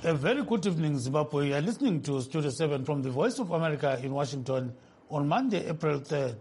A very good evening, Zimbabwe. You are listening to Studio 7 from the Voice of America in Washington on Monday, April 3rd,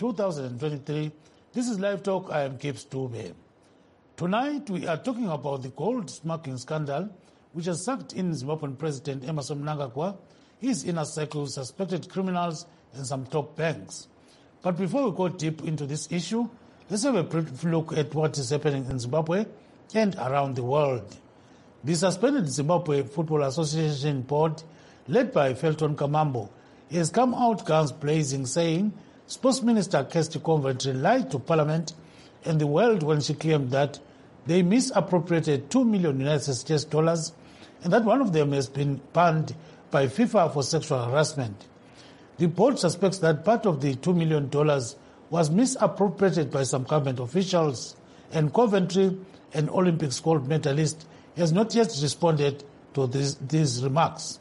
2023. This is Live Talk. I am Gibbs Dube. Tonight, we are talking about the gold smuggling scandal, which has sucked in Zimbabwean President Emmerson Mnangagwa, his inner circle, suspected criminals, and some top banks. But before we go deep into this issue, let's have a brief look at what is happening in Zimbabwe and around the world. The suspended Zimbabwe Football Association board, led by Felton Kamambo, has come out guns blazing, saying Sports Minister Kirsty Coventry lied to Parliament and the world when she claimed that they misappropriated $2 million United States dollars and that one of them has been banned by FIFA for sexual harassment. The board suspects that part of the $2 million was misappropriated by some government officials, and Coventry, an Olympics gold medalist, has not yet responded to these remarks.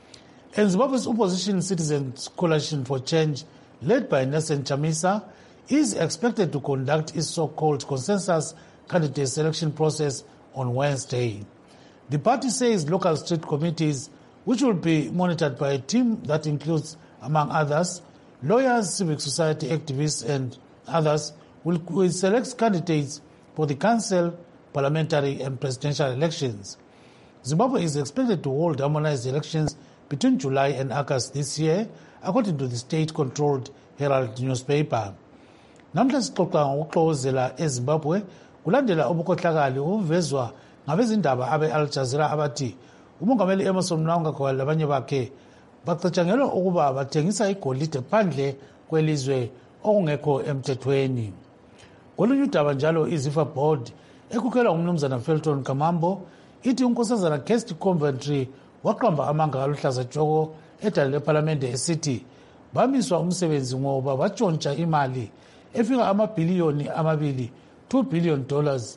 And Zimbabwe's opposition Citizens Coalition for Change, led by Nelson Chamisa, is expected to conduct its so-called consensus candidate selection process on Wednesday. The party says local street committees, which will be monitored by a team that includes, among others, lawyers, civic society activists, and others, will select candidates for the council, parliamentary and presidential elections. Zimbabwe is expected to hold harmonized elections between July and August this year, according to the state-controlled Herald newspaper. Namhla sixoxa ngokuxokozela eZimbabwe kulandela ubukhohlakali obuvezwa ngabezindaba abe-Al Jazeera abathi umongameli Emmerson Mnangagwa labanye bakhe bacatshangelwa ukuba bathengisa igolide phandle kwelizwe okungekho emthethweni. Kolunye udaba njalo iZIFA board ekukhelwa ngumnumzana Felton Kamambo ithi unkosazana Kirsty Coventry waqamba amanga aluhlaza tshoko edale leParlamente esithi bamiswa umsebenzi ngoba batshontsha imali efika amabhiliyoni amabili $2 billion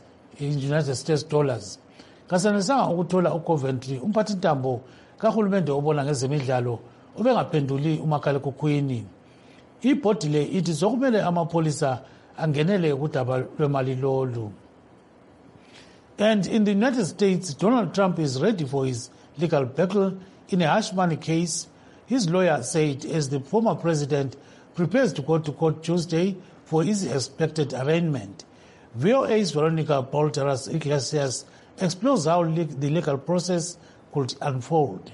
in United States dollars. Kasanesanga ukuthola uCoventry umphathintambo kahulumende obona ngezemidlalo obengaphenduli umakhalekhukhwini. Ibhodi le ithi sokumele amapholisa angenele kudaba lwemali lolu. And in the United States, Donald Trump is ready for his legal battle in a hush money case. His lawyer said as the former president prepares to go to court Tuesday for his expected arraignment. VOA's Veronica Balderas Iglesias explores how the legal process could unfold.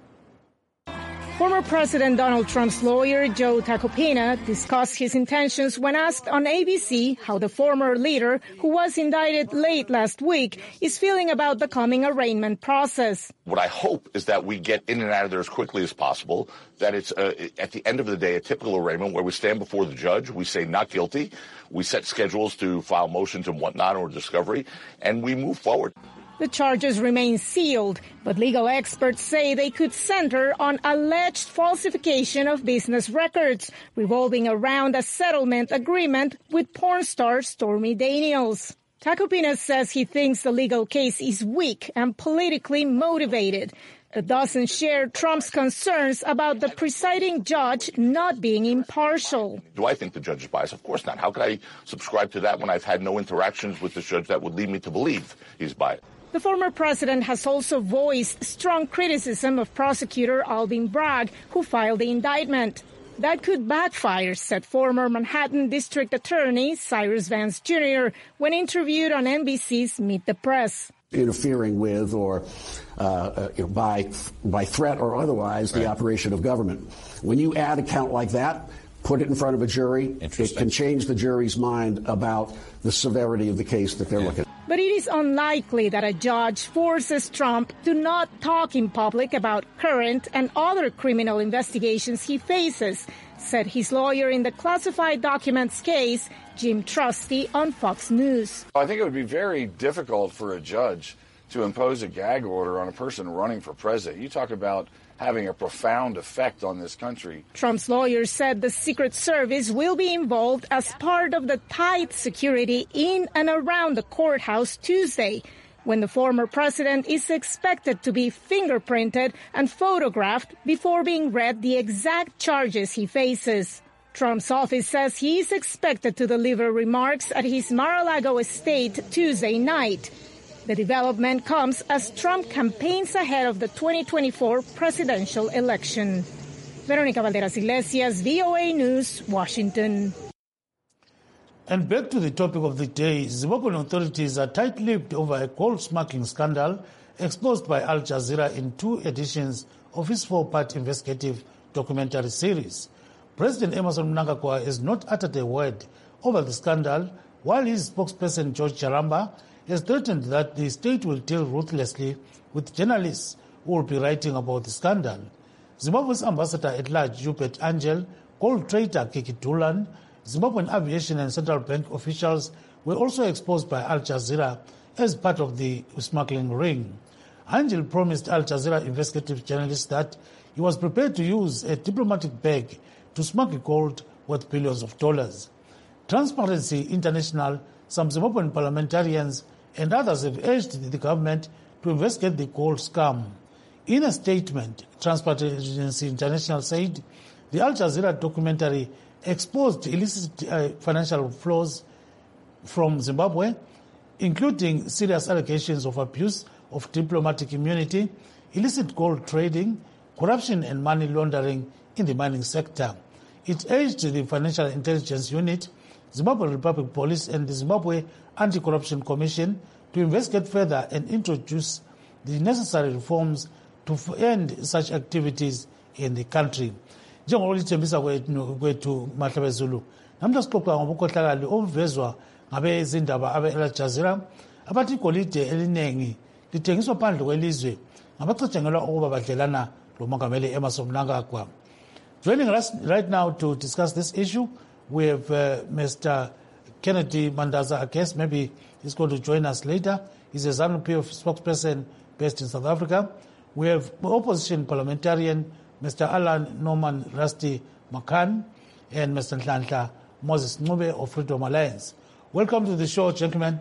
Former President Donald Trump's lawyer, Joe Tacopina, discussed his intentions when asked on ABC how the former leader, who was indicted late last week, is feeling about the coming arraignment process. What I hope is that we get in and out of there as quickly as possible, that it's, at the end of the day, a typical arraignment where we stand before the judge, we say not guilty, we set schedules to file motions and whatnot or discovery, and we move forward. The charges remain sealed, but legal experts say they could center on alleged falsification of business records, revolving around a settlement agreement with porn star Stormy Daniels. Tacopina says he thinks the legal case is weak and politically motivated. It doesn't share Trump's concerns about the presiding judge not being impartial. Do I think the judge is biased? Of course not. How could I subscribe to that when I've had no interactions with the judge that would lead me to believe he's biased? The former president has also voiced strong criticism of prosecutor Alvin Bragg, who filed the indictment. That could backfire, said former Manhattan District Attorney Cyrus Vance Jr. when interviewed on NBC's Meet the Press. Interfering with or by threat or otherwise the operation of government. When you add a count like that, put it in front of a jury, it can change the jury's mind about the severity of the case that they're looking at. But it is unlikely that a judge forces Trump to not talk in public about current and other criminal investigations he faces, said his lawyer in the classified documents case, Jim Trusty, on Fox News. I think it would be very difficult for a judge to impose a gag order on a person running for president. You talk about having a profound effect on this country. Trump's lawyer said the Secret Service will be involved as part of the tight security in and around the courthouse Tuesday, when the former president is expected to be fingerprinted and photographed before being read the exact charges he faces. Trump's office says he is expected to deliver remarks at his Mar-a-Lago estate Tuesday night. The development comes as Trump campaigns ahead of the 2024 presidential election. Veronica Valderas Iglesias, VOA News, Washington. And back to the topic of the day, Zimbabwean authorities are tight-lipped over a gold smuggling scandal exposed by Al Jazeera in 2 editions of its 4-part investigative documentary series. President Emmerson Mnangagwa has not uttered a word over the scandal, while his spokesperson George Charamba has threatened that the state will deal ruthlessly with journalists who will be writing about the scandal. Zimbabwe's ambassador at large, Hubert Angel, gold trader Kiki Dulan, Zimbabwean aviation and central bank officials were also exposed by Al Jazeera as part of the smuggling ring. Angel promised Al Jazeera investigative journalists that he was prepared to use a diplomatic bag to smuggle gold worth billions of dollars. Transparency International, some Zimbabwean parliamentarians and others have urged the government to investigate the gold scam. In a statement, Transparency International said the Al Jazeera documentary exposed illicit financial flows from Zimbabwe, including serious allegations of abuse of diplomatic immunity, illicit gold trading, corruption and money laundering in the mining sector. It urged the Financial Intelligence Unit, Zimbabwe Republic Police and the Zimbabwe Anti-Corruption Commission to investigate further and introduce the necessary reforms to end such activities in the country. Njengoba lithembisa kwethu Mahlabezulu, namhla sixoxa ngobukhohlakali obuvezwa ngabezindaba abe-Al Jazeera abathi igolide elinengi lithengiswa phandle kwelizwe ngabacatshangelwa ukuba badlelana lomongameli Emmerson Mnangagwa. Joining us right now to discuss this issue, we have Mr. Kennedy Mandaza, I guess maybe he's going to join us later. He's a ZANU-PF spokesperson based in South Africa. We have opposition parliamentarian Mr. Alan Norman Rusty Makan and Mr. Nhlanhla Moses Ncube of Freedom Alliance. Welcome to the show, gentlemen.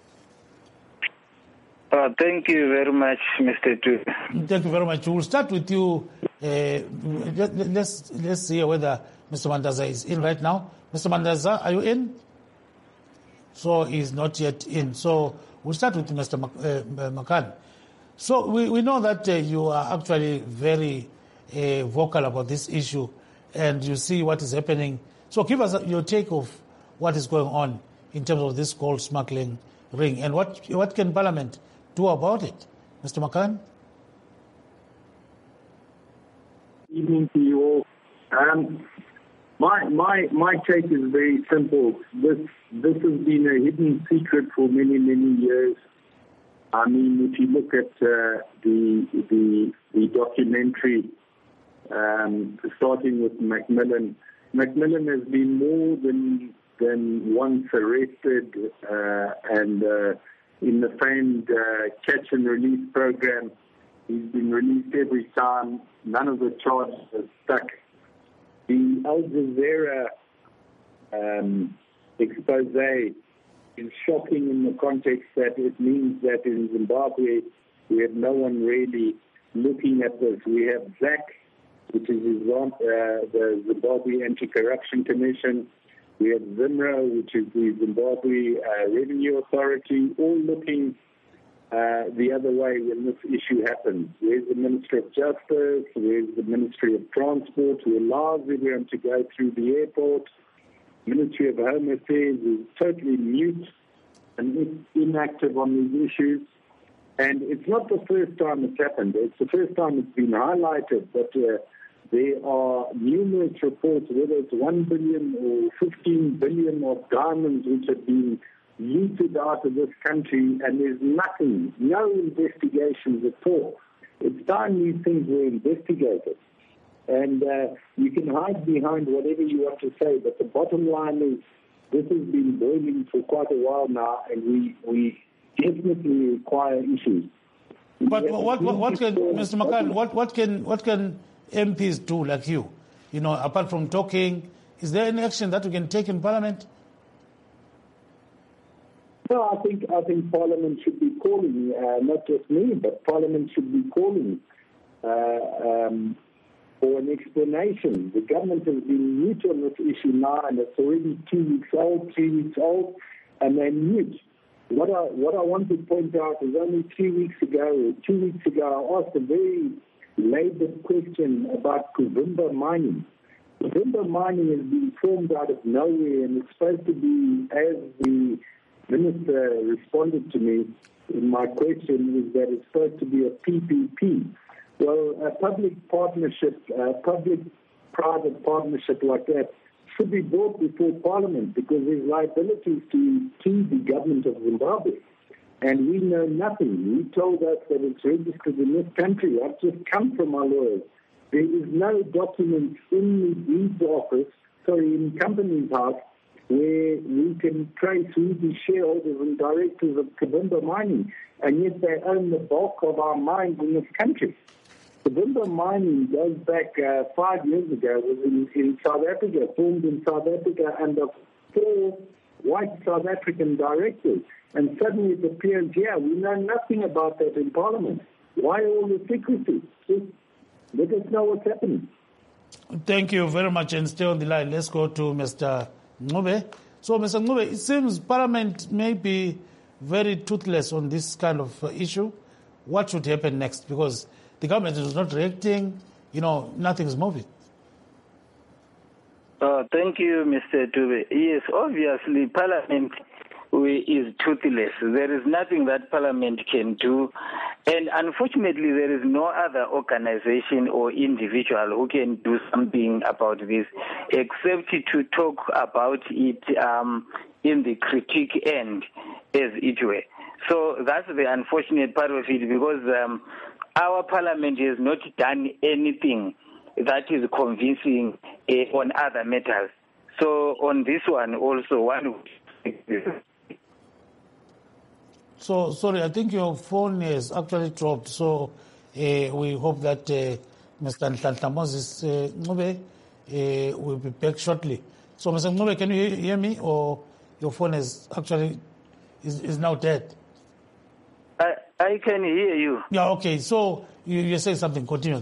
Thank you very much, Mr. Tu. Thank you very much. We'll start with you. Let's see whether Mr. Mandaza is in right now. Mr. Mandaza, are you in? So he's not yet in. So we'll start with Mr. Makan. So we know that you are actually very vocal about this issue and you see what is happening. So give us your take of what is going on in terms of this gold smuggling ring and what can Parliament do about it? Mr. Makan? Evening to you all. My take is very simple. This has been a hidden secret for many, many years. I mean, if you look at the documentary, starting with Macmillan has been more than once arrested, and in the famed catch and release program, he's been released every time. None of the charges are stuck. The Al Jazeera expose is shocking in the context that it means that in Zimbabwe we have no one really looking at this. We have ZAC, which is the Zimbabwe Anti-Corruption Commission. We have ZIMRA, which is the Zimbabwe Revenue Authority, all looking the other way when this issue happens. Where's the Ministry of Justice? Where's the Ministry of Transport, who allows everyone to go through the airport? Ministry of Home Affairs is totally mute and inactive on these issues. And it's not the first time it's happened. It's the first time it's been highlighted, but there are numerous reports, whether it's 1 billion or 15 billion of diamonds which have been looted out of this country, and there's nothing, no investigations at all. It's time these things were investigated. And you can hide behind whatever you want to say, but the bottom line is this has been boiling for quite a while now, and we definitely require issues. But what can, Mr. Makan, what can MPs do like you? You know, apart from talking, is there any action that we can take in Parliament? No, I think Parliament should be calling, not just me, but Parliament should be calling for an explanation. The government has been mute on this issue now, and it's already 2 weeks old, 3 weeks old, and they're mute. What I want to point out is only 2 weeks ago, I asked a very laboured question about Kuvimba mining. Kuvimba mining has been formed out of nowhere, and it's supposed to be, as the minister responded to me in my question, is that it's supposed to be a PPP. Well, a public partnership, a public-private partnership like that should be brought before Parliament, because there's liabilities to the government of Zimbabwe. And we know nothing. He told us that it's registered in this country. I've just come from our lawyers. There is no document in the deeds office, in Companies House, where we can trace who the shareholders and directors of Kuvimba Mining, and yet they own the bulk of our mines in this country. Kuvimba Mining goes back 5 years ago, was in South Africa, formed in South Africa under 4 white South African directors. And suddenly it appears, we know nothing about that in Parliament. Why all the secrecy? Just let us know what's happening. Thank you very much, and stay on the line. Let's go to Mr. Ncube. So, Mr. Ncube, it seems Parliament may be very toothless on this kind of issue. What should happen next? Because the government is not reacting, nothing is moving. Thank you, Mr. Dube. Yes, obviously, Parliament is toothless. There is nothing that Parliament can do. And unfortunately, there is no other organization or individual who can do something about this, except to talk about it in the critique end, as it were. So that's the unfortunate part of it, because our Parliament has not done anything that is convincing on other matters. So on this one also, one would... So, sorry, I think your phone is actually dropped. So we hope that Mr. Nhlanhla Moses Ncube will be back shortly. So, Mr. Ncube, can you hear me, or your phone is actually is now dead? I can hear you. Yeah, okay. So you say something. Continue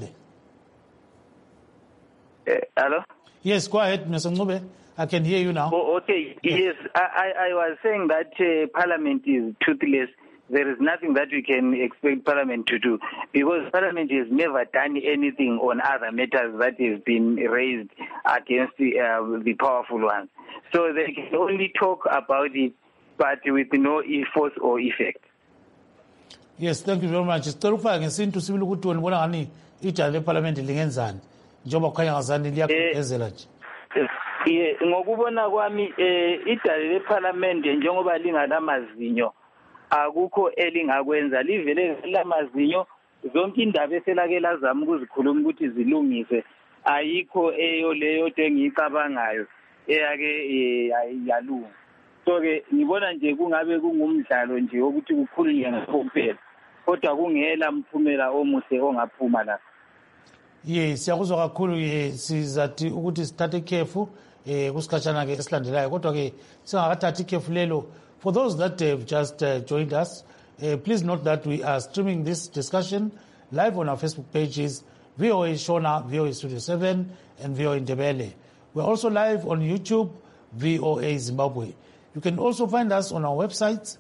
there. Hello? Yes, go ahead, Mr. Ncube. I can hear you now. Oh, okay. Yes, I was saying that Parliament is toothless. There is nothing that we can expect Parliament to do, because Parliament has never done anything on other matters that has been raised against the powerful ones. So they can only talk about it, but with no force or effect. Yes, thank you very much. Storufaka ngesintu sibili ukuthi wena ubona ngani ijala leParliament lingenzani njengoba kukhanya ngazani liyaqhubezela nje. Ngokubona kwami idala leParliament njengoba linganamazinyo akukho elingakwenza, livele lamazinyo, zonke indaba eselake lazama ukuzikhuluma ukuthi zilungise ayikho leyo engiyicabangayo eyake yalunga. So ke ngibona nje kungabe kungumdlalo nje ukuthi kukhulunywe ngakho kuphela, kodwa kungela mphumela omuhle ongaphuma la. Yes, siyakuzwa kakhulu. Sizathi ukuthi sithathe ikhefu kusikhatshana ke esilandelayo, kodwa ke singakathathi ikhefu lelo. For those that have just joined us, please note that we are streaming this discussion live on our Facebook pages, VOA Shona, VOA Studio 7, and VOA Ndebele. We're also live on YouTube, VOA Zimbabwe. You can also find us on our websites,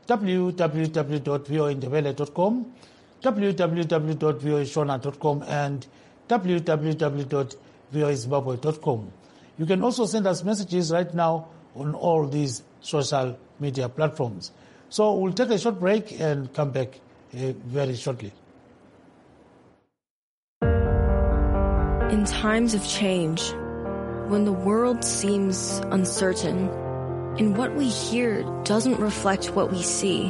www.voindebele.com, www.voashona.com, and www.voazimbabwe.com. You can also send us messages right now on all these social media platforms. So we'll take a short break and come back very shortly. In times of change, when the world seems uncertain and what we hear doesn't reflect what we see,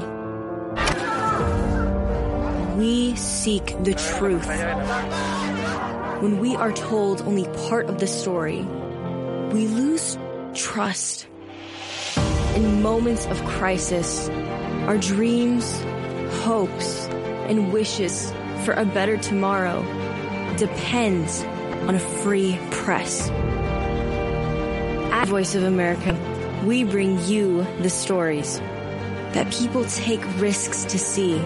we seek the truth. When we are told only part of the story, we lose trust. In moments of crisis, our dreams, hopes, and wishes for a better tomorrow depends on a free press. At Voice of America, we bring you the stories that people take risks to see.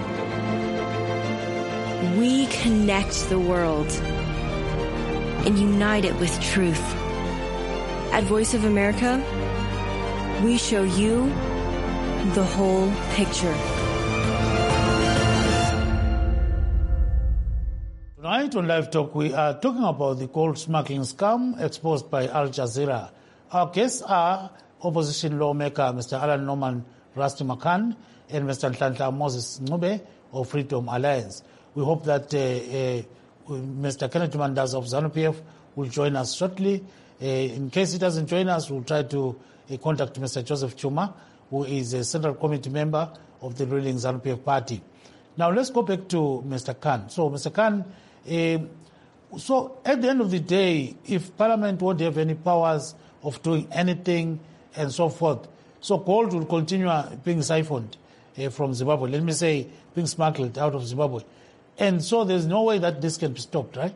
We connect the world and unite it with truth. At Voice of America, we show you the whole picture. Tonight on Live Talk, we are talking about the gold smuggling scam exposed by Al Jazeera. Our guests are opposition lawmaker Mr. Alan Norman Rusty Macan and Mr. Nhlanhla Moses Ncube of Freedom Alliance. We hope that Mr. Kenneth Mandaza of ZANU-PF will join us shortly. In case he doesn't join us, we'll try to contact Mr. Joseph Chuma, who is a Central Committee member of the ruling ZANU-PF party. Now let's go back to Mr. Khan. So, Mr. Khan, so at the end of the day, if Parliament won't have any powers of doing anything and so forth, so gold will continue being siphoned from Zimbabwe, let me say being smuggled out of Zimbabwe. And so there's no way that this can be stopped, right?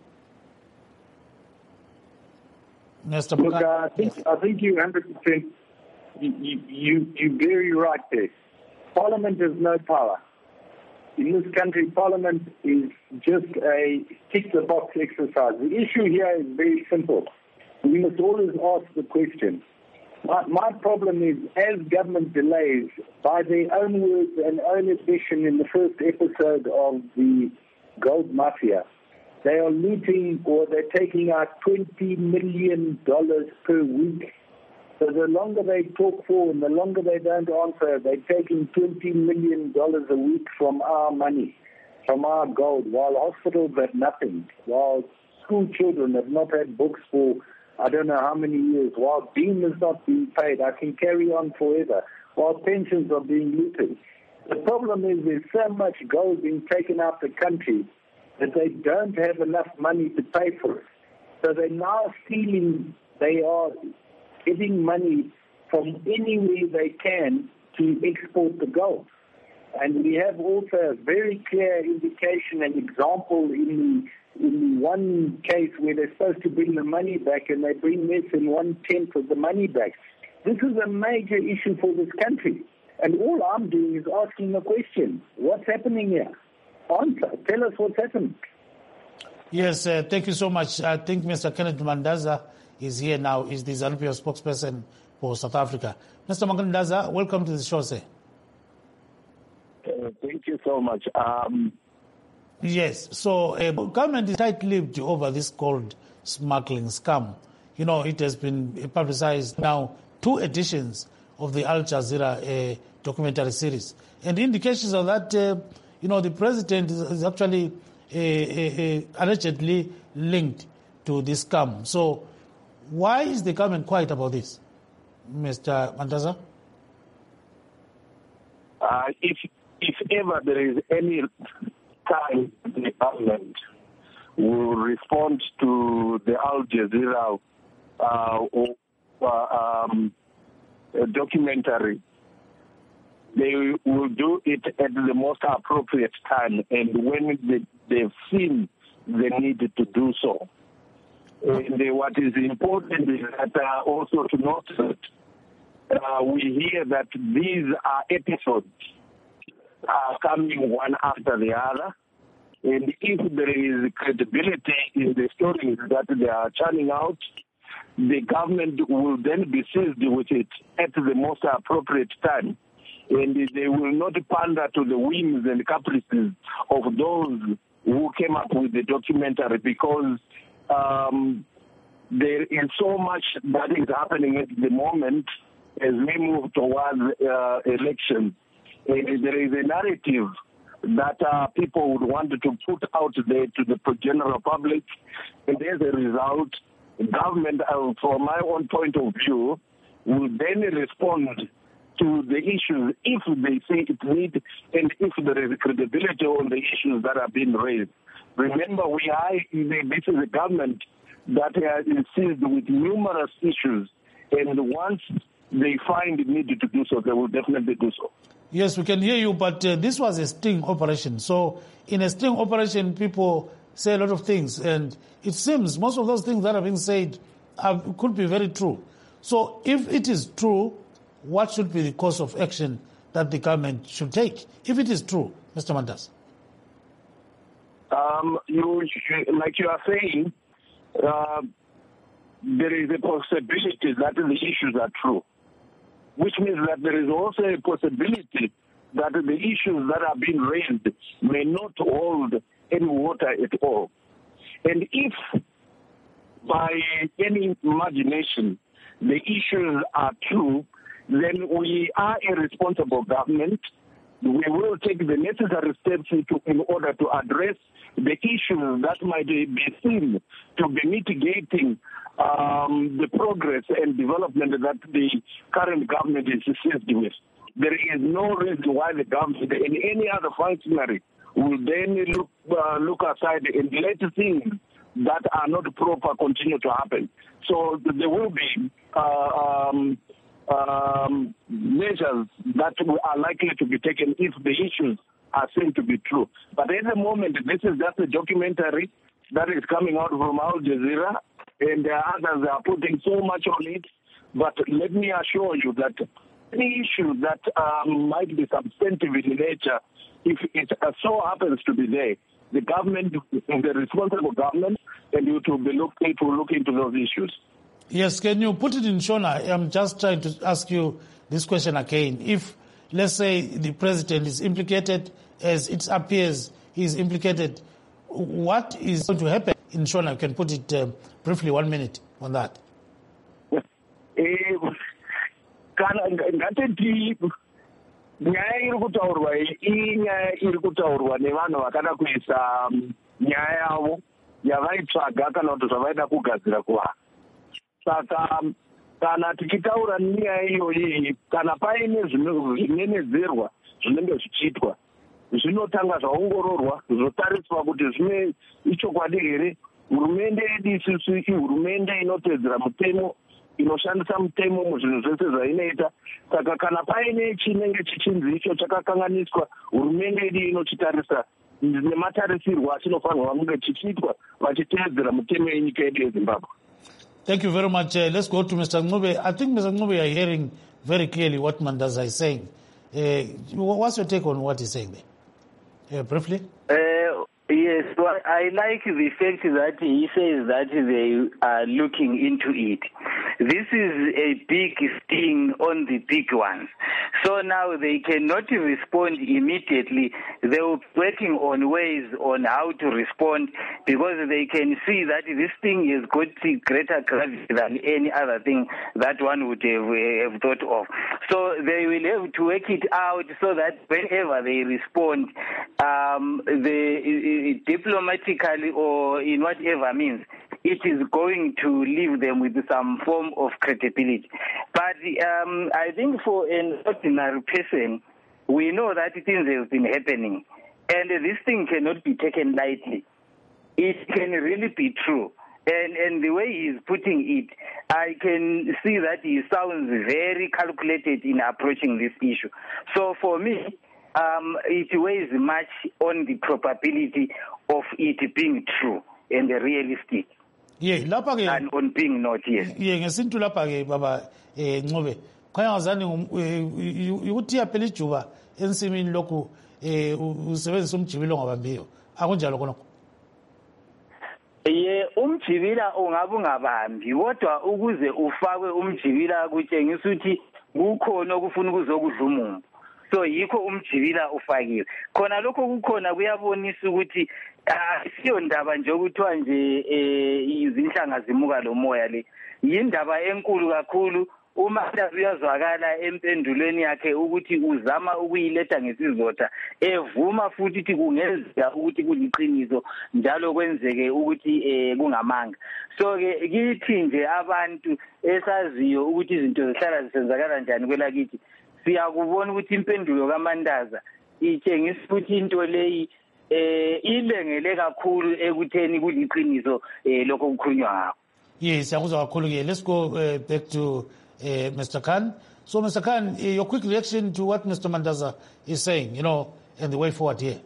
Mr. Look, I think you 100%, you're very right there. Parliament has no power. In this country, Parliament is just a tick-the-box exercise. The issue here is very simple. We must always ask the question. My problem is, as government delays, by their own words and own admission in the first episode of the Gold Mafia, they are looting or they're taking out $20 million per week. So the longer they talk for and the longer they don't answer, they're taking $20 million a week from our money, from our gold, while hospitals have nothing, while school children have not had books for I don't know how many years, while Beam is not being paid. I can carry on forever, while pensions are being looted. The problem is there's so much gold being taken out the country that they don't have enough money to pay for it. So they're now stealing, they are getting money from anywhere they can to export the gold. And we have also a very clear indication and example in the one case where they're supposed to bring the money back and they bring less than 1/10 of the money back. This is a major issue for this country. And all I'm doing is asking a question. What's happening here? Answer. Tell us what's happening. Yes, thank you so much. I think Mr. Kenneth Mandaza is here now. He's the ZANU-PF spokesperson for South Africa. Mr. Mandaza, welcome to the show, sir. Thank you so much. Yes, so government is tight-lipped over this gold smuggling scam. You know, it has been publicized now, 2 editions of the Al Jazeera documentary series. And indications of that, the president is actually allegedly linked to this scam. So why is the government quiet about this, Mr. Mandaza? If ever there is any time the government will respond to the Al Jazeera documentary, they will do it at the most appropriate time and when they've seen the need to do so. And what is important is that also to note that we hear that these are episodes coming one after the other. And if there is credibility in the stories that they are churning out, the government will then be seized with it at the most appropriate time. And they will not pander to the whims and caprices of those who came up with the documentary, because there is so much that is happening at the moment as we move towards elections. And there is a narrative that people would want to put out there to the general public. And as a result, government, from my own point of view, will then respond to the issues if they see it need and if there is credibility on the issues that are being raised. Remember, this is a government that is seized with numerous issues, and once they find the need to do so, they will definitely do so. Yes, we can hear you, but this was a sting operation. So in a sting operation, people say a lot of things, and it seems most of those things that are being said could be very true. So if it is true, what should be the course of action that the government should take, if it is true, Mr. Mandaza? Like you are saying, there is a possibility that the issues are true. which means that there is also a possibility that the issues that are being raised may not hold any water at all. And if by any imagination the issues are true, then we are a responsible government. We will take the necessary steps in order to address the issues that might be seen to be mitigating the progress and development that the current government is seized with. There is no reason why the government and any other functionary will then look aside and let things that are not proper continue to happen. So there will be measures that are likely to be taken if the issues are seen to be true. But at the moment, this is just a documentary that is coming out from Al Jazeera, and others are putting so much on it. But let me assure you that any issue that might be substantive in nature, if it so happens to be there, the government is the responsible government, and it will look into those issues. Yes, can you put it in Shona? I'm just trying to ask you this question again. If, let's say, the president is implicated, as it appears he's implicated, what is going to happen in Shona? You can put it briefly, 1 minute on that. Nyaya iri kutaurwa inyaya iri kutaurwa nevanhu vakada kuisa nyaya yavo yavaitsvaga kana kuti zvavaida kugadzira kuvanhu. Saka kana tichitaura nyaya iyoyi, kana paine zvinenedzerwa zvinenge zvichiitwa, zvinotanga zvaongororwa zvotariswa kuti zvine ichokwadi here. Hurumende yedu isusu ihurumende inotedzera mutemo, inoshandisa mutemo muzvinhu zvese zvainoita. Saka kana paine chinenge chichinzi icho chakakanganiswa, hurumende yedu inochitarisa nematarisirwo achinofanirwa kunge chichiitwa vachiteedzera mutemo yenyika yedu yeZimbabwe. Thank you very much. Let's go to Mr. Ncube. I think, Mr. Ncube, you are hearing very clearly what Mandaza is saying. What's your take on what he's saying there? Briefly? Yes, well, I like the fact that he says that they are looking into it. This is a big sting on the big ones. So now they cannot respond immediately. They will be working on ways on how to respond, because they can see that this thing has got greater gravity than any other thing that one would have thought of. So they will have to work it out so that whenever they respond, diplomatically or in whatever means, it is going to leave them with some form of credibility. But I think for an ordinary person, we know that things have been happening, and this thing cannot be taken lightly. It can really be true. And the way he is putting it, I can see that he sounds very calculated in approaching this issue. So for me, it weighs much on the probability of it being true and realistic. Yeah, and on being not, yes. Yeah, ngesintu lapha ke baba Ncube. Khaya ngazani ukuthi yaphela ijuba ensimini lokhu usebenzisa umjibilo ngabambiyo. Akunjalo khonokho. Umjibila ungabe ungabambi, kodwa ukuze ufakwe umjibila kutshengisa ukuthi kukhona okufuna ukuzokudla umumbu. So yikho umjibila ufakiwe. Khona lokho kukhona kuyabonisa ukuthi siyo ndaba nje okuthiwa nje izinhlanga zimuka lo moya le. Yindaba enkulu kakhulu. Uma uyazwakala empendulweni yakhe ukuthi uzama ukuyiletha ngesizotha, evuma futhi ukuthi kungenzeka ukuthi kuliqiniso njalo kwenzeke ukuthi kungamanga. So ke kithi nje abantu esaziyo ukuthi izinto zihlala zisenzakala njani kwelakithi, siyakubona ukuthi impendulo kaMandaza itshengisa ukuthi into leyi ilengele kakhulu ekutheni kuliqiniso lokho kukhulunywa ngakho. Yes, siyakuzwa kakhulu ke. Let's go back to Mr. Khan. So, Mr. Khan, your quick reaction to what Mr. Mandaza is saying, and the way forward here.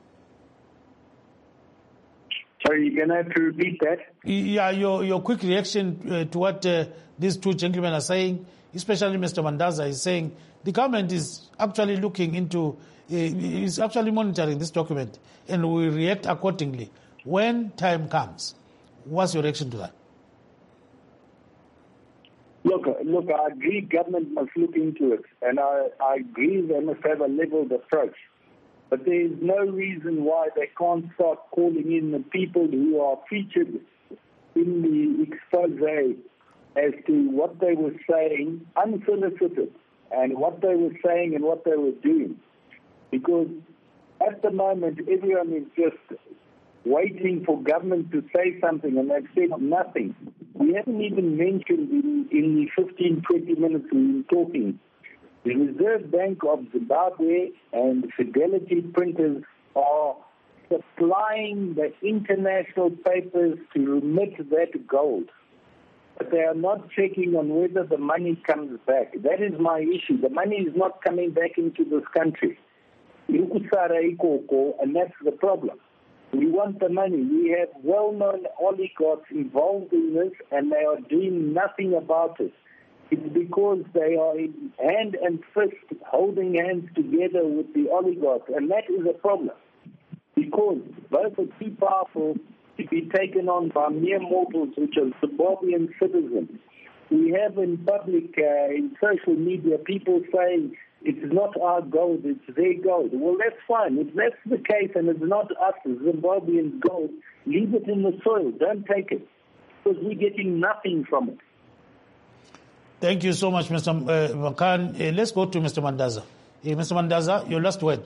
Sorry, you're going to have to repeat that? Yeah, your quick reaction to what these two gentlemen are saying, especially Mr. Mandaza is saying the government is actually looking into, is actually monitoring this document and will react accordingly when time comes. What's your reaction to that? Look, I agree government must look into it, and I agree they must have a leveled approach. But there is no reason why they can't start calling in the people who are featured in the expose as to what they were saying, unsolicited, and what they were saying and what they were doing. Because at the moment, everyone is just waiting for government to say something, and they've said nothing. We haven't even mentioned in the 15, 20 minutes we've been talking, the Reserve Bank of Zimbabwe and Fidelity Printers are supplying the international papers to remit that gold. But they are not checking on whether the money comes back. That is my issue. The money is not coming back into this country. And that's the problem. We want the money. We have well-known oligarchs involved in this, and they are doing nothing about it. It's because they are in hand and fist holding hands together with the oligarchs, and that is a problem. Because both are too powerful to be taken on by mere mortals, which are Zimbabwean citizens. We have in public, in social media, people saying, it's not our gold, it's their gold. Well, that's fine. If that's the case and it's not us, Zimbabwean gold, leave it in the soil. Don't take it. Because we're getting nothing from it. Thank you so much, Mr. Makan. Let's go to Mr. Mandaza. Mr. Mandaza, your last word.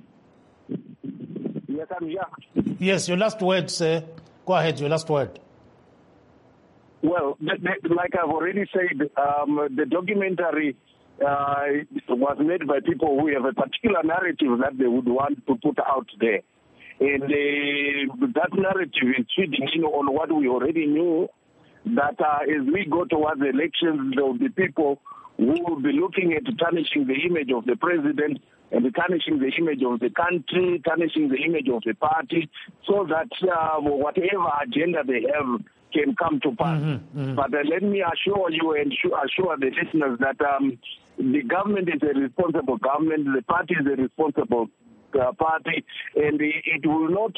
Yes, I'm here. Yes, your last word, sir. Go ahead, your last word. Well, like I've already said, the documentary was made by people who have a particular narrative that they would want to put out there. And that narrative is feeding in on what we already knew, that as we go towards the elections, there will be people who will be looking at tarnishing the image of the president and tarnishing the image of the country, tarnishing the image of the party, so that whatever agenda they have can come to pass. But let me assure you and assure the listeners that the government is a responsible government, the party is a responsible party, and it will not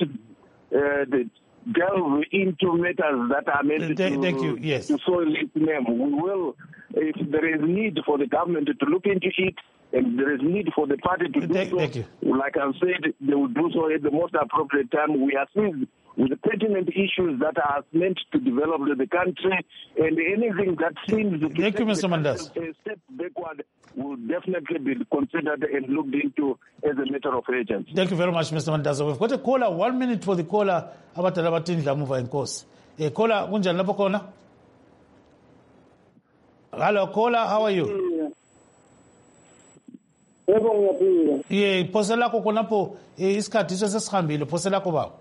delve into matters that are meant to soil its name. We will, if there is need for the government to look into it, and there is need for the party to do so, like I've said, they will do so at the most appropriate time. We are seized with the pertinent issues that are meant to develop the country, and anything that seems to take Mr. Mandas. A step backward will definitely be considered and looked into as a matter of urgency. Thank you very much, Mr. Mandaza. We've got a caller, 1 minute for the caller. Abatalabatin Lamuva in course. Caller, Unja Lapokona. Hello, caller, how are you? Yeah, Poselako Konapo is Katis as a scambile, Poselako.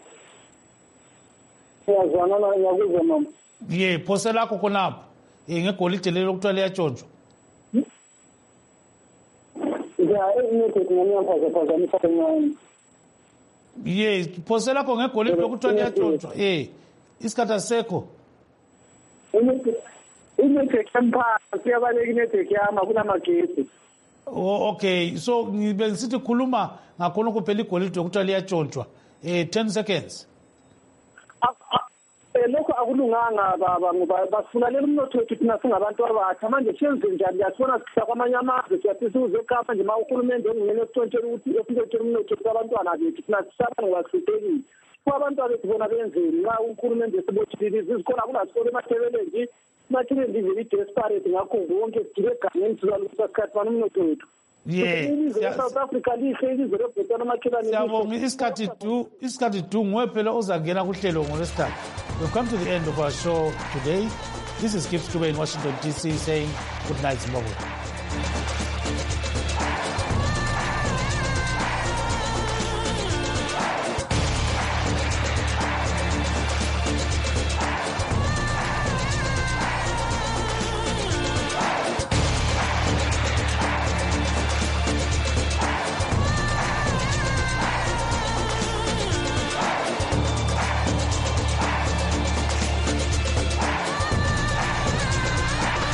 Yeah, Poselako Konap. In a quality little to Lea George. Yes, Posela con eco le preocupia tutto. Iskata seco. Oh, okay. So ngibenzisithi khuluma ngakhona kuphela igolide okuthiwa liyatshontshwa. 10 seconds. Lokho akulunganga baba ngoba basifunalela umnotho wethu thina singabantu abatsha manje senze njani yasibona sisa kwamanye amazwe siyathi size eKapa nje ma uhulumende ongene esithontshela ukuthi efike umnotho kwabantwana bethu thina sisaba ngoba sihlekile kwabantwana bethu bona benzeni nxa uhulumende esibothile izikole akunasikole emathebeleni mathebeleni livele desperate ngakho wonke sidile egangeni sizalungisa sikhathi bani umnotho wethu. Yeah, South Africa lihle bhetana makhelane. Siyabonga isikhathi du ngwephela ozangena kuhlelo ngolwesithathu. We've come to the end of our show today. This is Gibbs Dube in Washington, D.C. saying good night, Zimbabwe.